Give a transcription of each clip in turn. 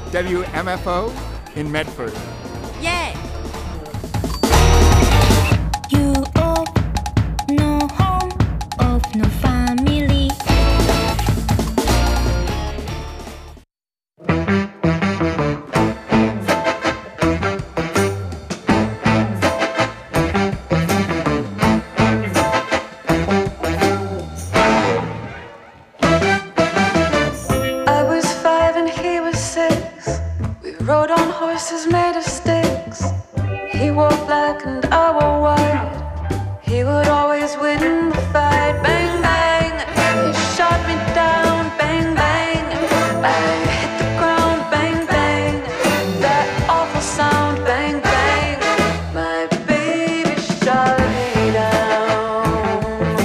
WMFO in Medford. Yay! You of no home, of no family. I was 5 and he was 6. We rode on horses made of sticks. He wore black and I wore white. He would always win the fight. Bang, bang, he shot me down. Bang, bang, I hit the ground. Bang, bang, that awful sound. Bang, bang, my baby shot me down.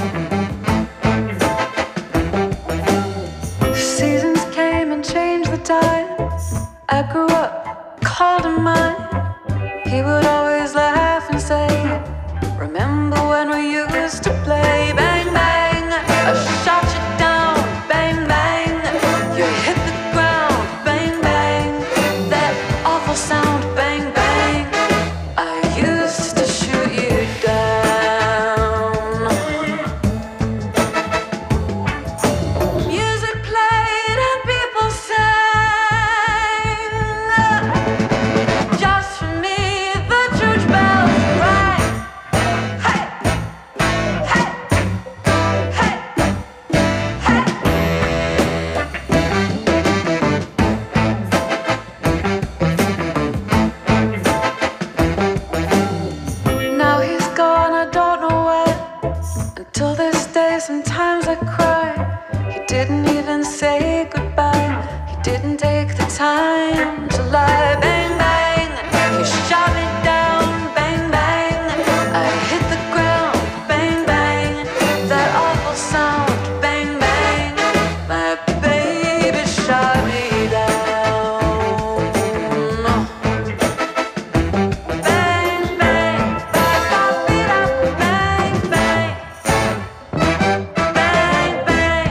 Seasons came and changed the time. I grew up, called him mine. He would always laugh and say, remember when we used to play? Bang, bang, I shot you down. Bang, bang, you hit the ground. Bang, bang, that awful sound. Bang, bang, I used to shoot you down. Music played and people sang. Just for me, the church bells rang. Hey, hey, hey, hey. Now he's gone, I don't know where. Until this day, sometimes I cry. He didn't even say goodbye. He didn't take the time to lie. Bang, bang, he shot me down. Bang, bang, I hit the ground. Bang, bang, that awful sound. Bang, bang, my baby shot me down. Bang, bang, ba-ba-be-da. Bang, bang, bang, bang.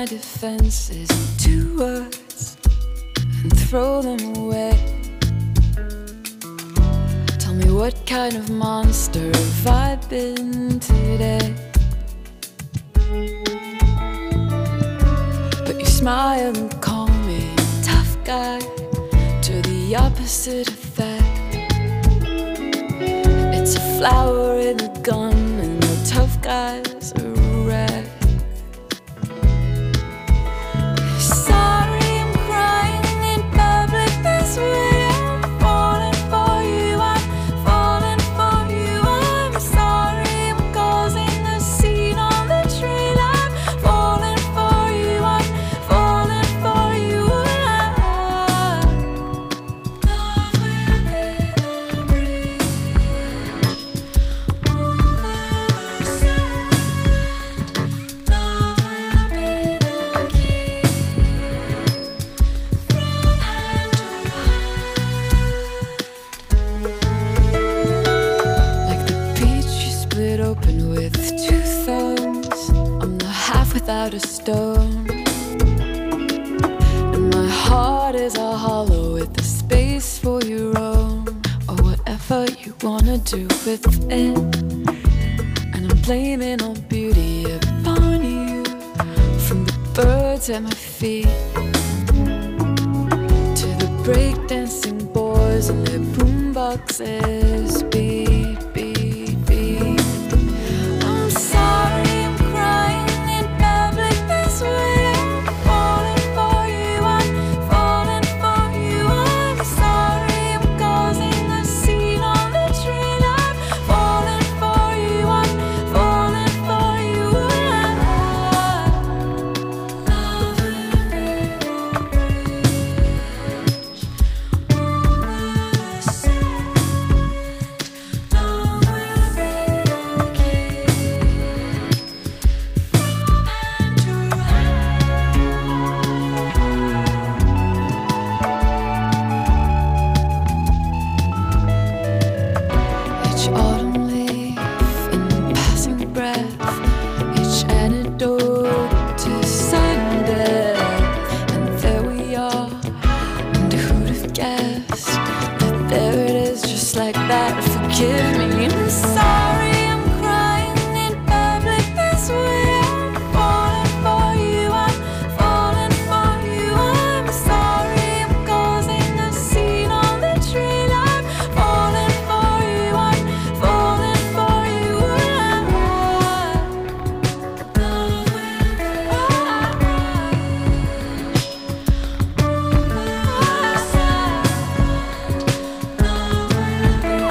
my defenses into words and throw them away. Tell me, what kind of monster have I been today? But you smile and call me tough guy, to the opposite effect. It's a flower in a gun and the tough guy's a wreck. Sorry, I'm crying in public this way. I'm falling for you, I'm falling for you. I'm sorry, I'm causing a scene on the train. I'm falling for you, I'm falling for you. Love will be the bridge over the sand. Love will be the key from hand to hand. Like the peach you split open with two thumbs, I'm the half without a stone. And my heart is a hollow with a space for your own, or whatever you wanna do with it. And I'm blaming all beauty upon you, from the birds at my feet to the breakdancing boys and their boomboxes. Beat, beat, beat. I'm sorry, I'm crying in public this way. I'm falling for you, I'm falling for you. I'm sorry, I'm causing a scene on the train. I'm falling for you, I'm falling for you. Love will be the bridge over the sand. Love will be the key from hand to hand. Each autumn leaf and passing breath, each antidote to sudden death. And there we are, and who'd have guessed that there it is, just like that. Forgive me, I'm sorry, I'm crying in public this way. I'm falling for you, I'm falling for you. I'm sorry, I'm causing a scene on the train. I'm falling for you, I'm falling for you. Love will be over the sand. Love will be the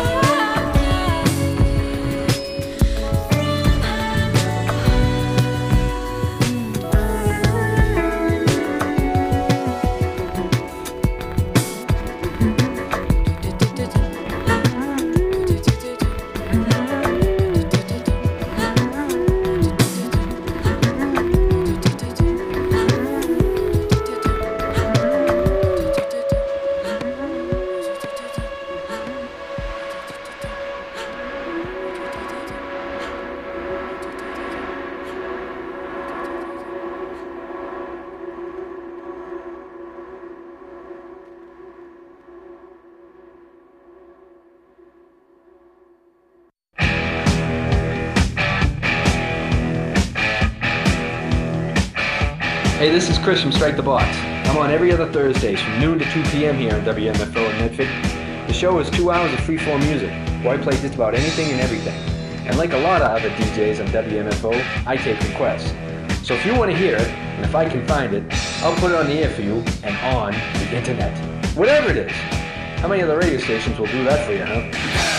Hey, this is Chris from Strike the Box. I'm on every other Thursdays from noon to 2 p.m. here on WMFO in Medford. The show is 2 hours of freeform music, where I play just about anything and everything. And like a lot of other DJs on WMFO, I take requests. So if you want to hear it, and if I can find it, I'll put it on the air for you and on the internet. Whatever it is. How many other radio stations will do that for you, huh?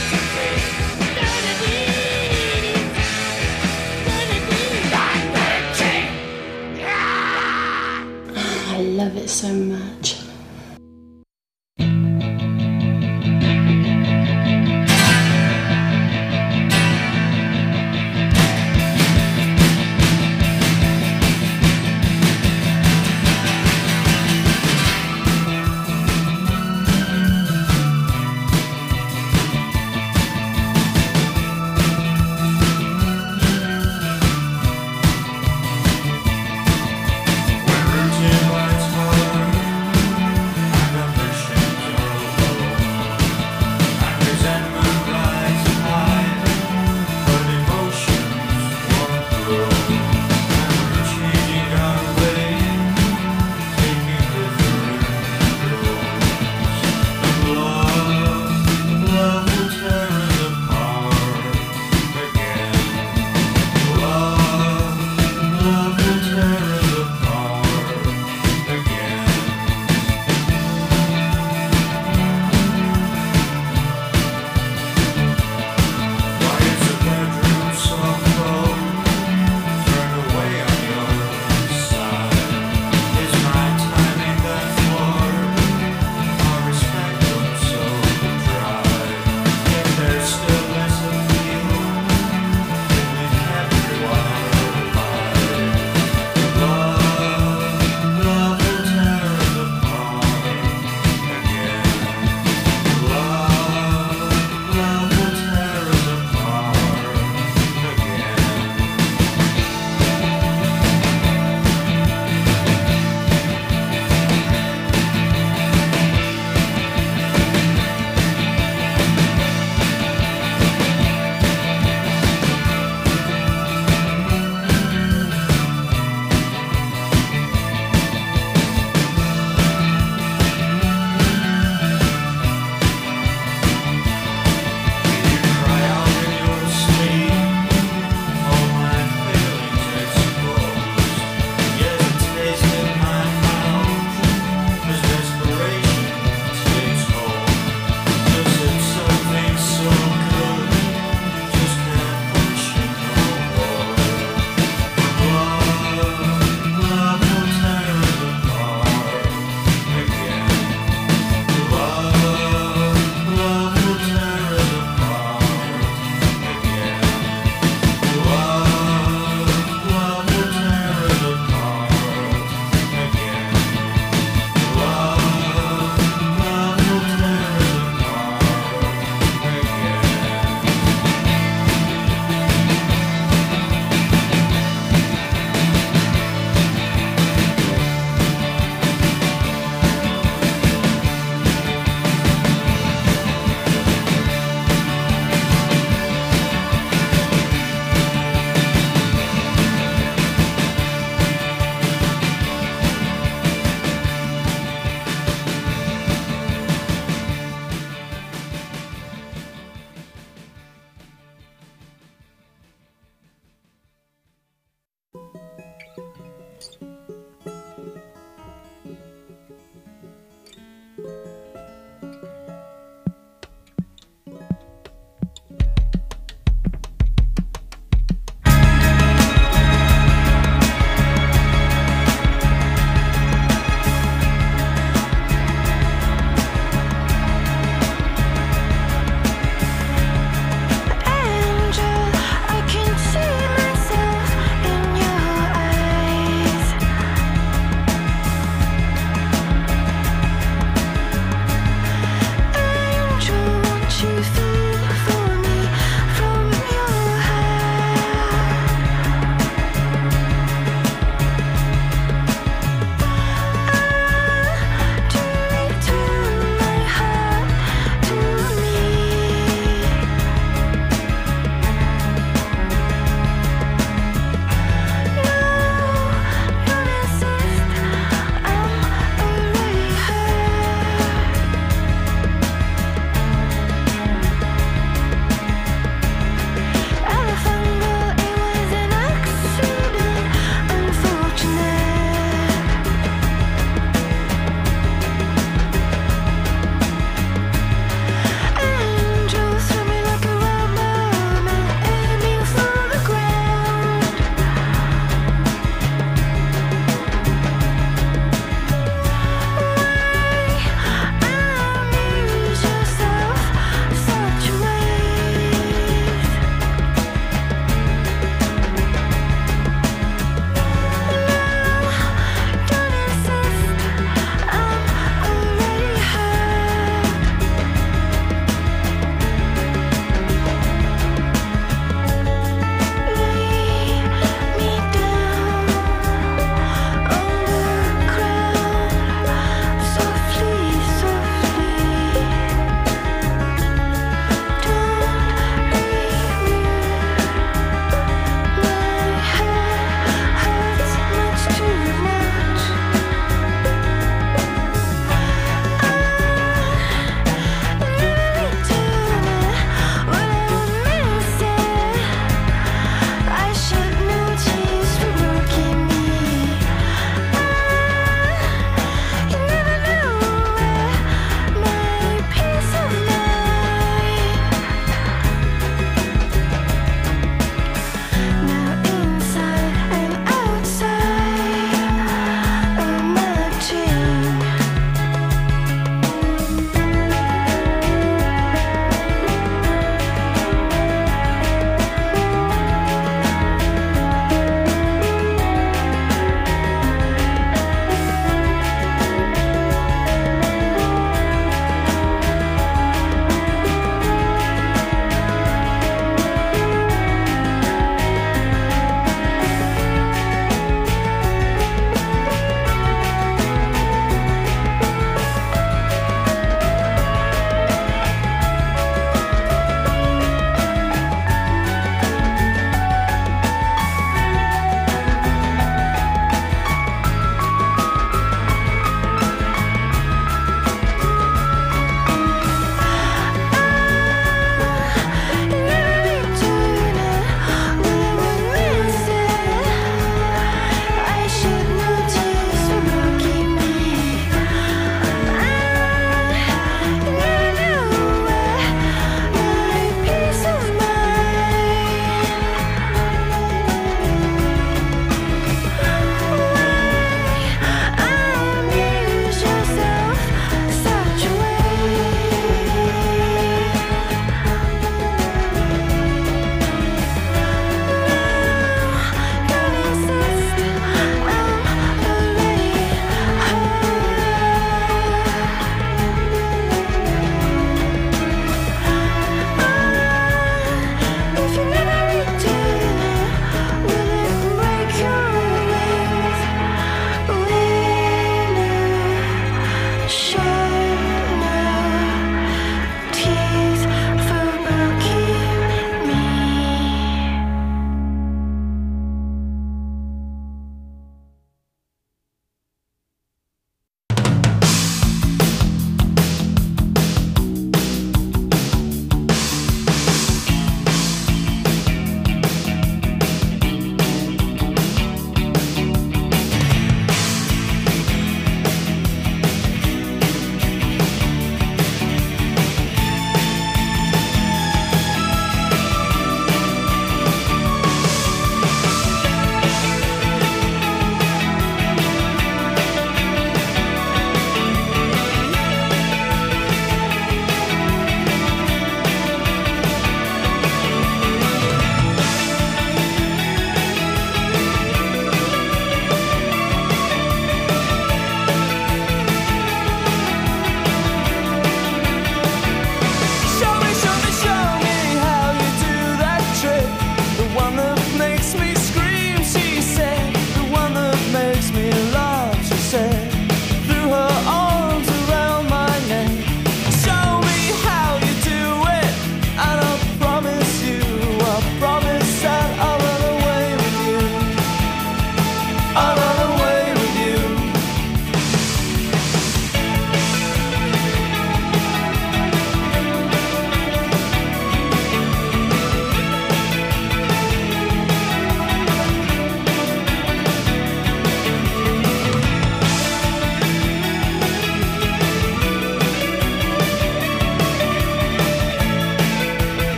I love it so much. Angel, I can see myself in your eyes.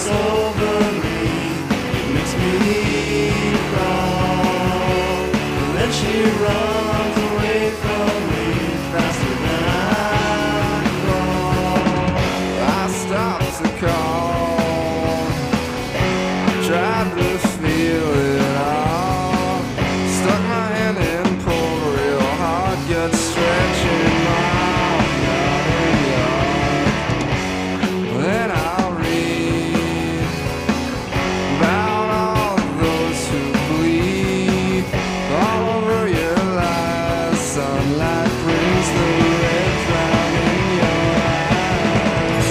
what's over me. It makes me crawl. And then she runs away from me faster than I crawl. I stopped to call, tried to feel it all. Stuck my hand in, pulled real hard, gut stretching my then I'll read about all those who bleed all over your lies. Sunlight brings the red cloud in your eyes.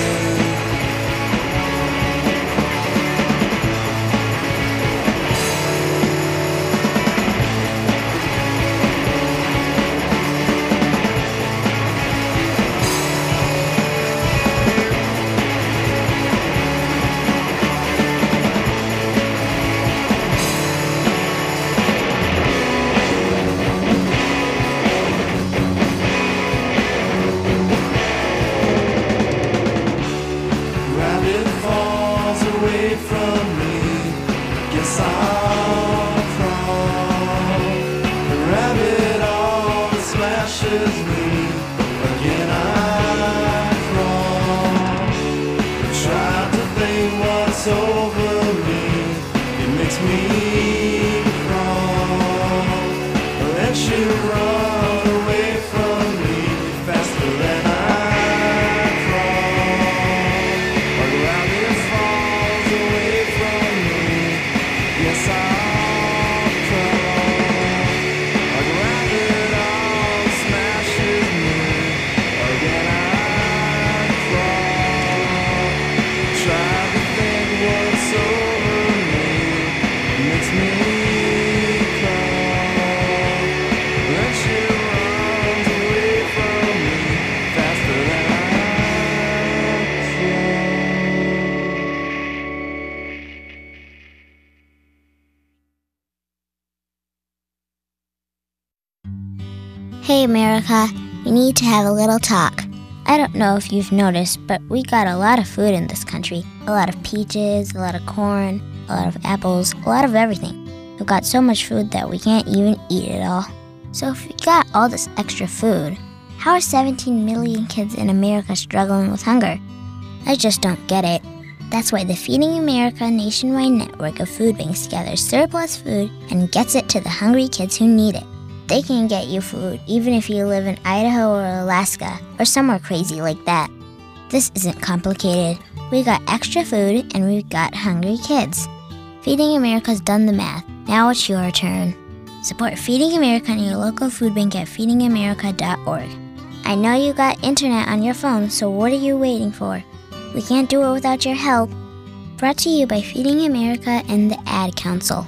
Rabbit falls away from me, guess I'll crawl. The rabbit always smashes me, again I crawl. Tried to think what's over me, it makes me crawl. Let you run away from me faster than I Hey America, we need to have a little talk. I don't know if you've noticed, but we got a lot of food in this country. A lot of peaches, a lot of corn, a lot of apples, a lot of everything. We've got so much food that we can't even eat it all. So if we got all this extra food, how are 17 million kids in America struggling with hunger? I just don't get it. That's why the Feeding America nationwide network of food banks gathers surplus food and gets it to the hungry kids who need it. They can get you food even if you live in Idaho or Alaska or somewhere crazy like that. This isn't complicated. We got extra food and we've got hungry kids. Feeding America's done the math. Now it's your turn. Support Feeding America and your local food bank at feedingamerica.org. I know you got internet on your phone, so what are you waiting for? We can't do it without your help. Brought to you by Feeding America and the Ad Council.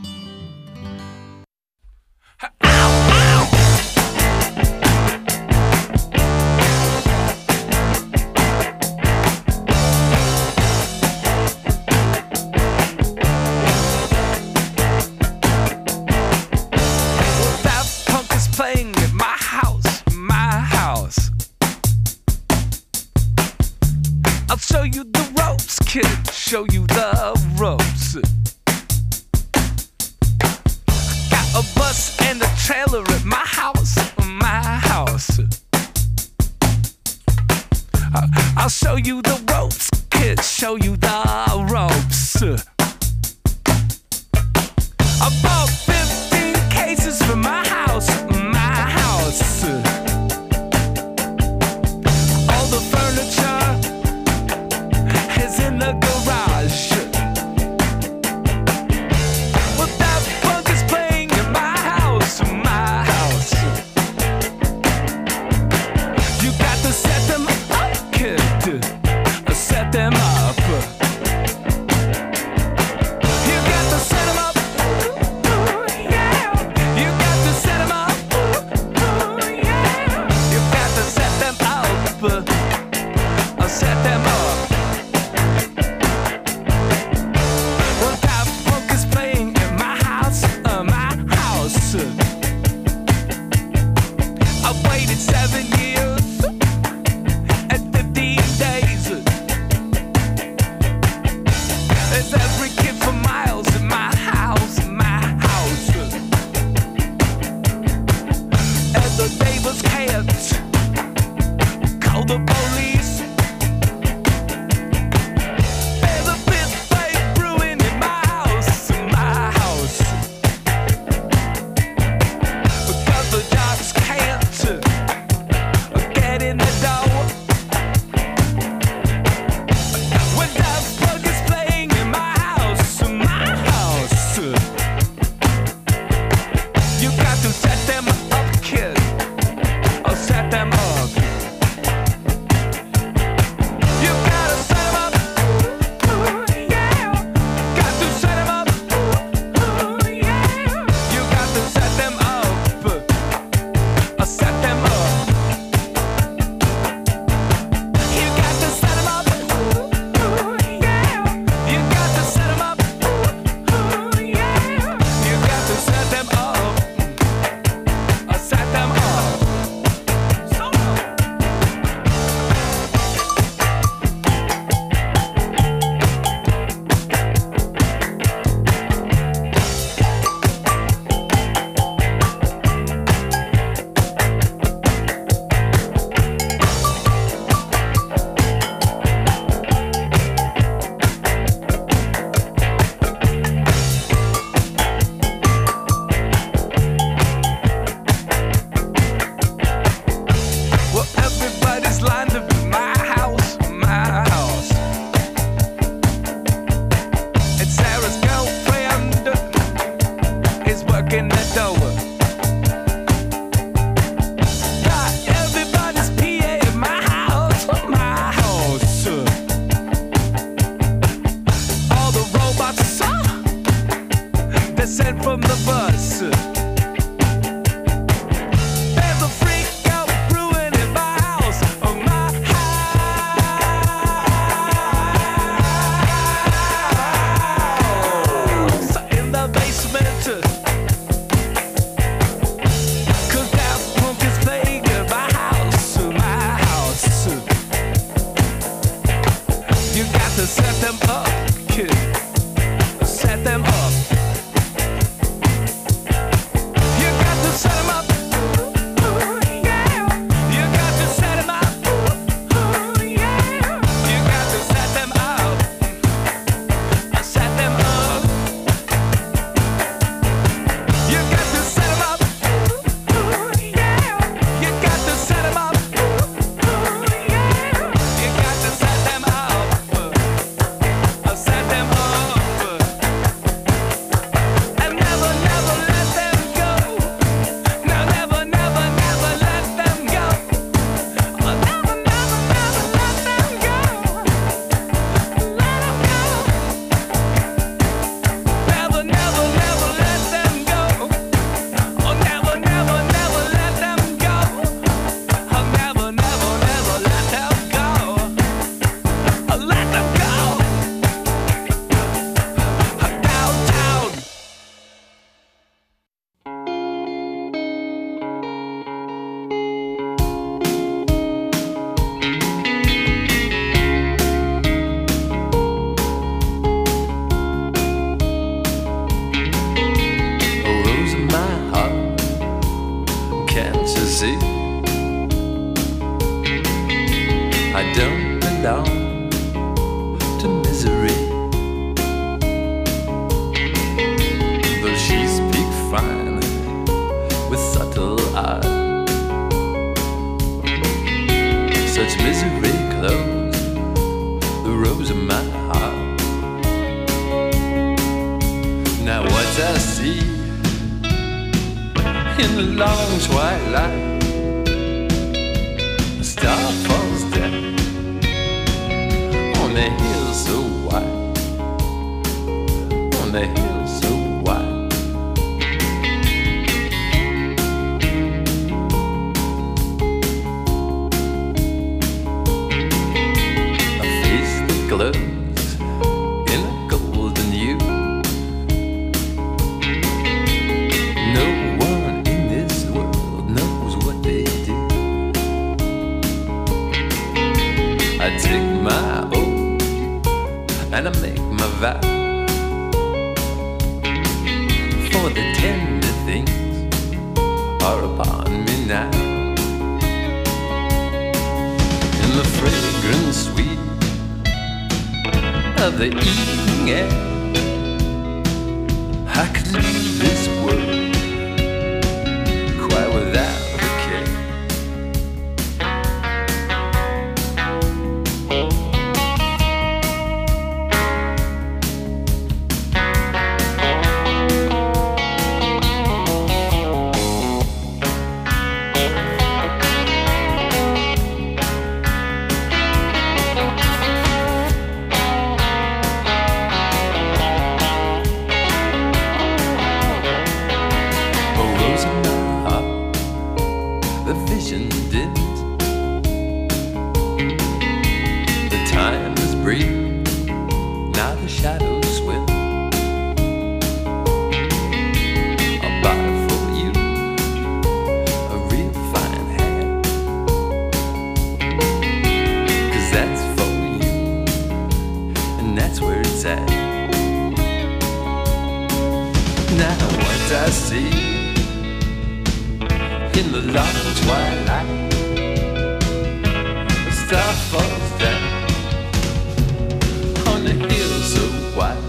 I'll show you the ropes, kid. Show you the ropes. Got a bus and a trailer at my house, my house. I'll show you the ropes, kid. Show you the ropes. I bought 15 cases for my house, my house. All the furniture is in the garage. Well, that bug is playing in my house, my house. You got to set them up, kid. Set them up. You got to set them up. Ooh, yeah. You got to set them up. Ooh, yeah. You got to set them up. Set them up. Well, that funk is playing in my house, my house. I waited 7 years and 15 days. the police. There's a fist fight brewing in my house, because the jocks can't get in the door. When that bug is playing in my house, you got to set them up, kid, or set them up. You gotta set them up, yeah. Got to set them up, yeah. You got to set them up, or set them up. You got to set them up, yeah. You got to set them up, yeah. You got to set them up, or set them up. Well, everybody's lined up in my house, And Sarah's girlfriend is working the door. Got everybody's PA in my house, All the robots, they're sent from the bus. There's a freak out brewing in my house, in the basement. 'Cause that punk is playing in my house. You got to set them up, kid. Set them up. You got to set them up, yeah. You got to set them up, yeah. You got to set them up, set them up. You got to set them up, yeah. You got to set them up, yeah. You got to set them up, set them up. And never, never let them go. No, never, never, never let them go. Oh, never, never, never let them go. Let them go. Never, never, never let them go. Oh, never, never, never let them go. Oh, never, never, never let them go. Oh, let them go. Downtown. Oh, rose in my heart, can't you see? I don't belong to misery. Though she speak fine with subtle eye, such misery clothes the rose in my heart. Now what I see in the long twilight, a star falls down on the hill so wide, on the hill so wide. A face that glows in a golden hue. No one in this world knows what they do. I take my oath and I make my vow, for the tender things are upon me now. and sweet of the evening air. I could leave this world quite without a care. I see in the long twilight, a star falls down on the hill so white.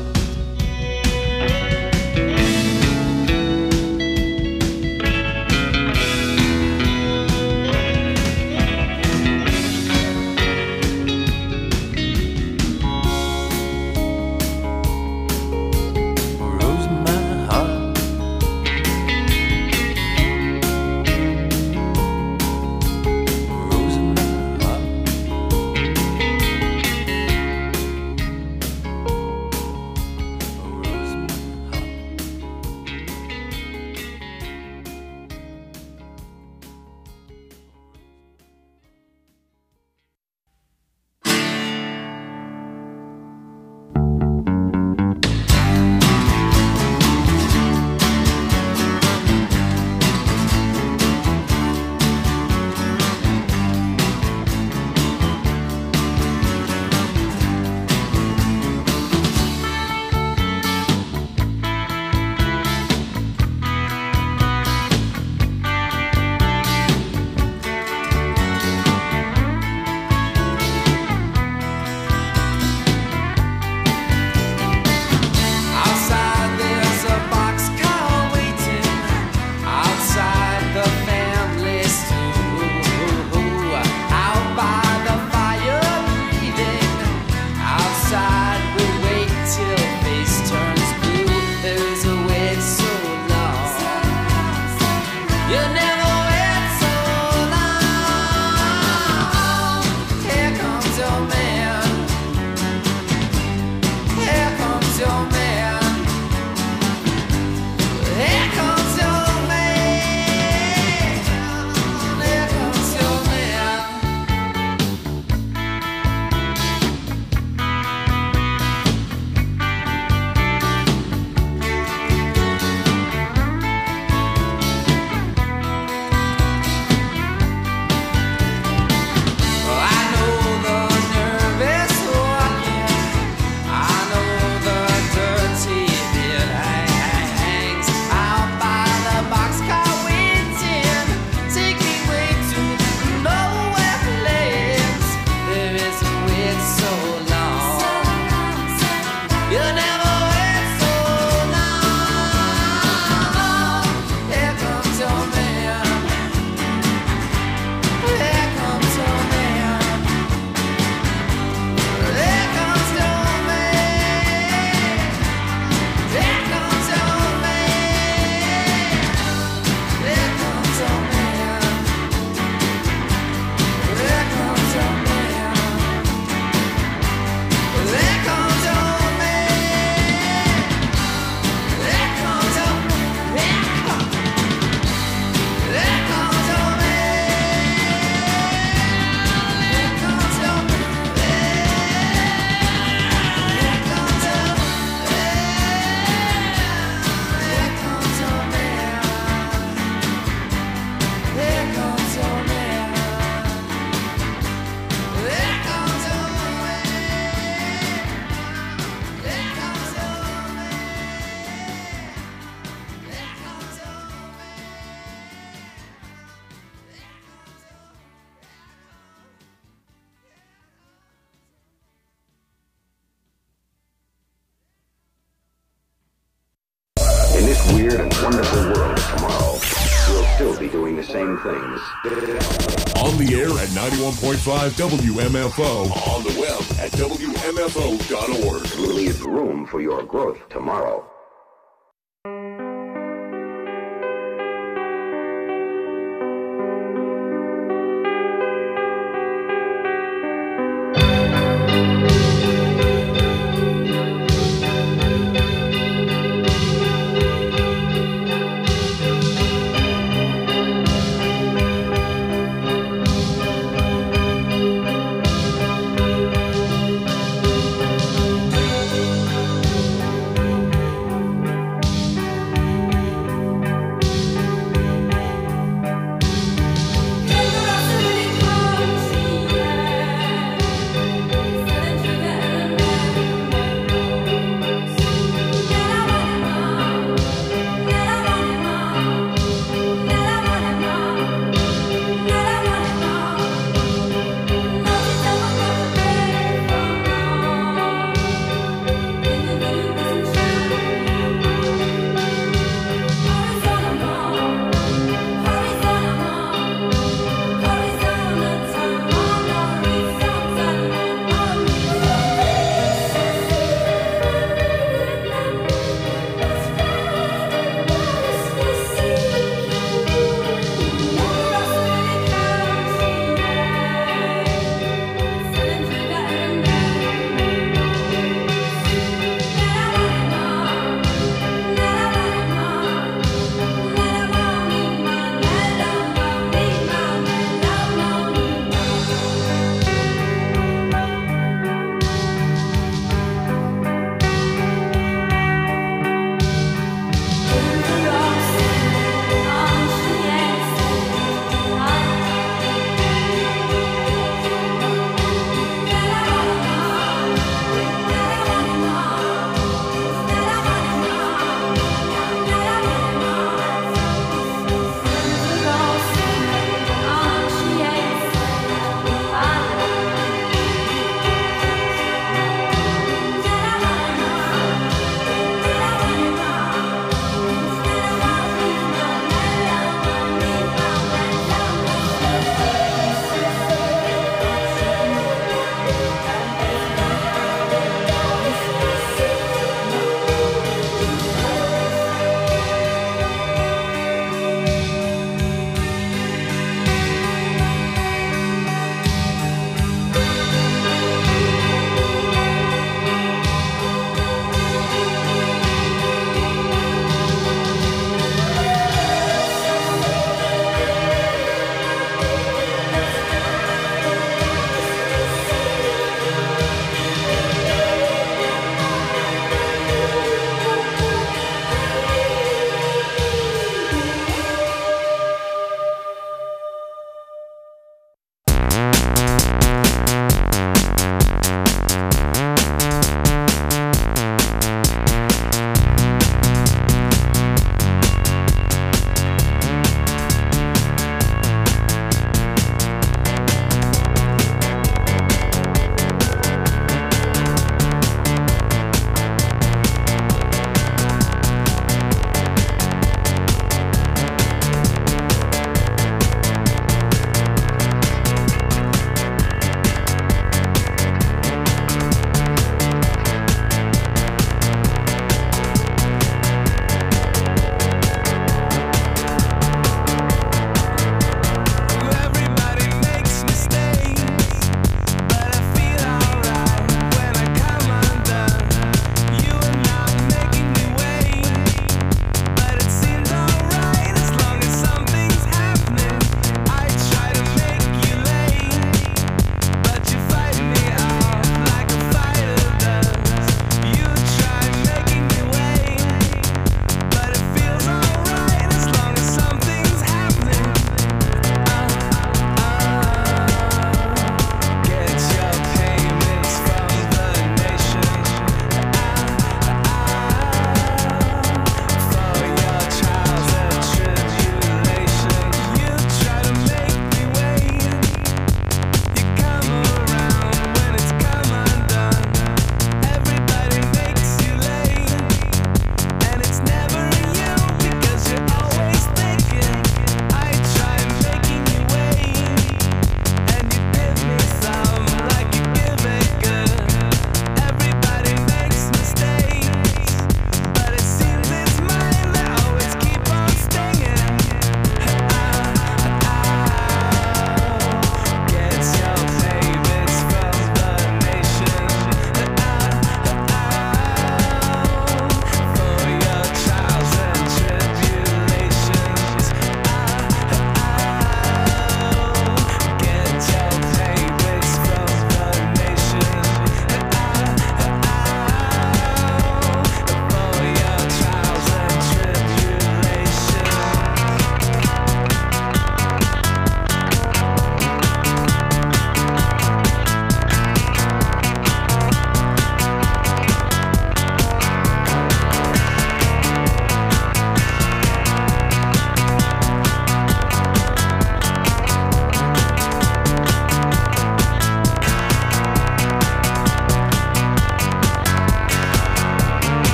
weird and wonderful world of tomorrow, we'll still be doing the same things. On the air at 91.5 WMFO. On the web at WMFO.org. We'll leave room for your growth tomorrow.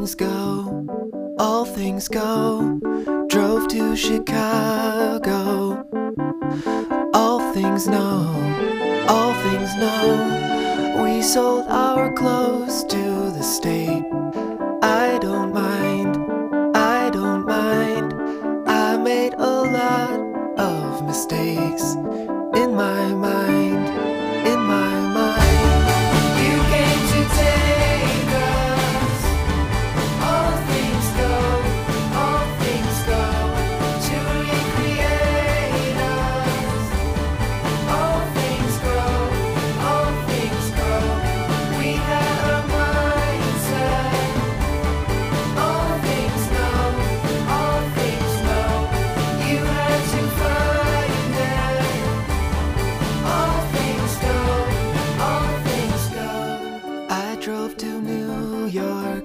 things go, all things go. Drove to Chicago. All things know, all things know. We sold our clothes to the state. I don't mind, I don't mind. I made a lot of mistakes in my mind, in my mind. You came to take us. All things go, all things go, to recreate us. All things grow, all things grow. We had a mindset. All things know, all things know. You had to find it. All things go, all things go. I drove to New York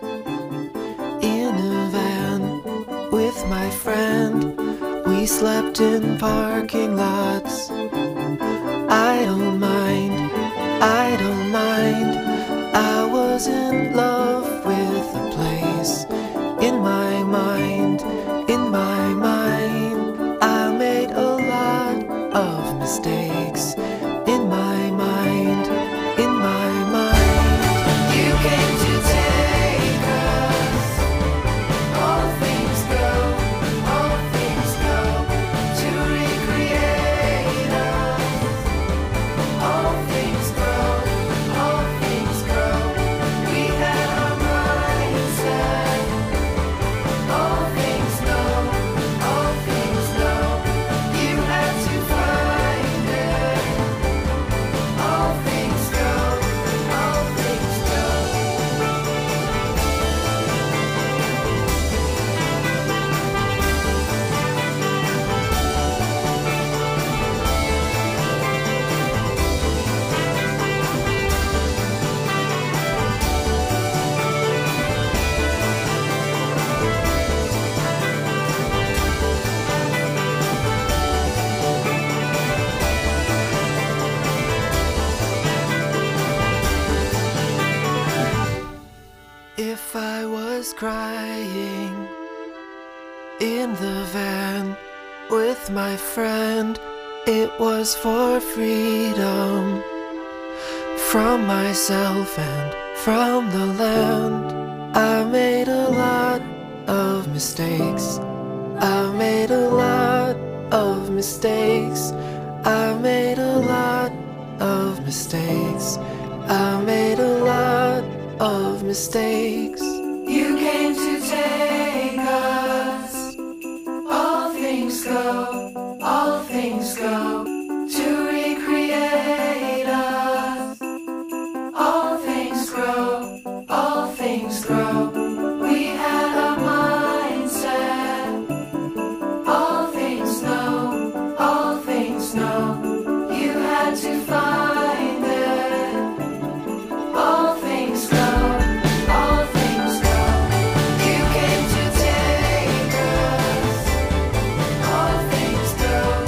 in a van with my friend. We slept in parking lots. I don't mind, I don't mind. I was in love with the place. In my mind, in my mind. I made a lot of mistakes. In my mind, in my mind. You came to take us. All things go, all things go, to recreate us. All things grow, all things grow. We had our mindset. All things know, all things know. You had to find it. All things go, all things go. If I was crying in the van with my friend, it was for freedom from myself and from the land. I made a lot of mistakes. I made a lot of mistakes. I made a lot of mistakes. I made a lot of mistakes. You came to take us. All things go, all things go.